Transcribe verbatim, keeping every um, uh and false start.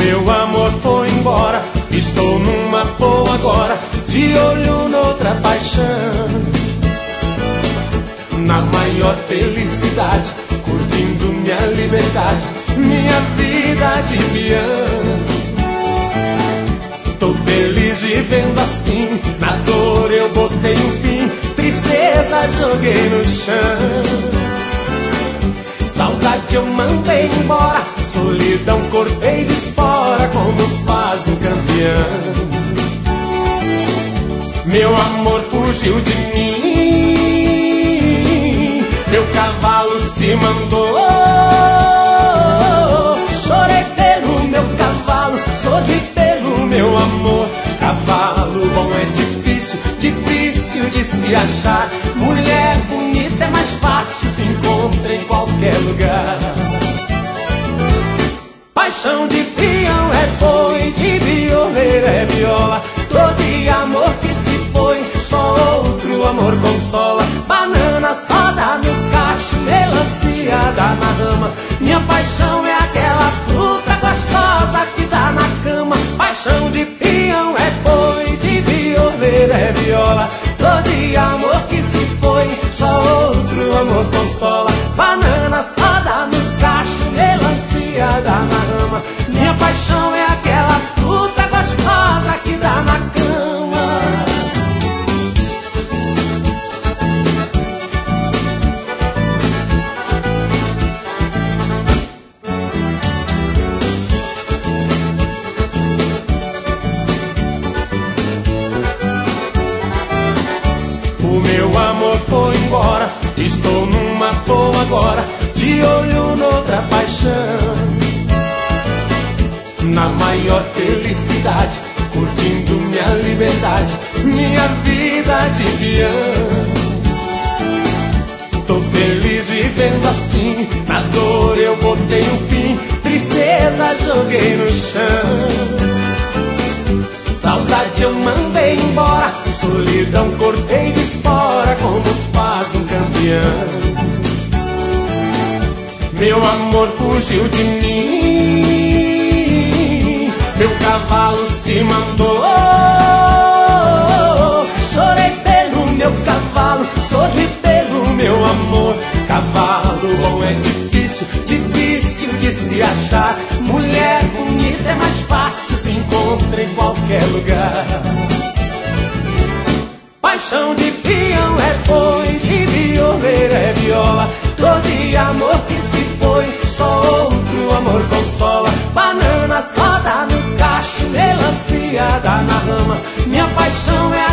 meu amor foi embora, estou numa boa agora, de olho noutra paixão. Na maior felicidade, curtindo minha liberdade, minha vida de peão. Tô feliz vivendo assim, na dor eu botei um fim, tristeza joguei no chão. Saudade eu mandei embora, solidão cortei de espora, como faz um campeão. Meu amor fugiu de mim, meu cavalo se mandou. Chorei pelo meu cavalo, sorri pelo meu amor. Cavalo bom é difícil, difícil de se achar. Mulher bonita é mais fácil, se encontra em qualquer lugar. Paixão de peão é boi, de violeiro é viola. Dor de amor que se foi, só outro amor consola. Banana só dá no cacho, melancia dá na rama. Minha paixão é aquela fruta gostosa que dá na cama. Paixão de peão é boi, de violeiro é viola. Dor de amor que se foi, só outro amor consola. Banana só dá no cacho, melancia dá na rama. Minha paixão é aquela fruta gostosa que dá na cama. O meu amor foi embora, estou numa boa agora, de olho noutra paixão. Na maior felicidade, curtindo minha liberdade, minha vida de peão. Tô feliz vivendo assim, na dor eu botei um fim, tristeza joguei no chão. Saudade eu mandei embora, solidão cortei de espora, como faz um campeão. Meu amor fugiu de mim, meu cavalo se mandou. Chorei pelo meu cavalo, sorri pelo meu amor. Cavalo bom é difícil, difícil de se achar. Mulher bonita é mais fácil, se encontra em qualquer lugar. Paixão de peão é boi, de violeiro é viola. Dor de amor que se foi, só outro amor consola. Banana só dá no cacho, melancia dá na rama. Minha paixão é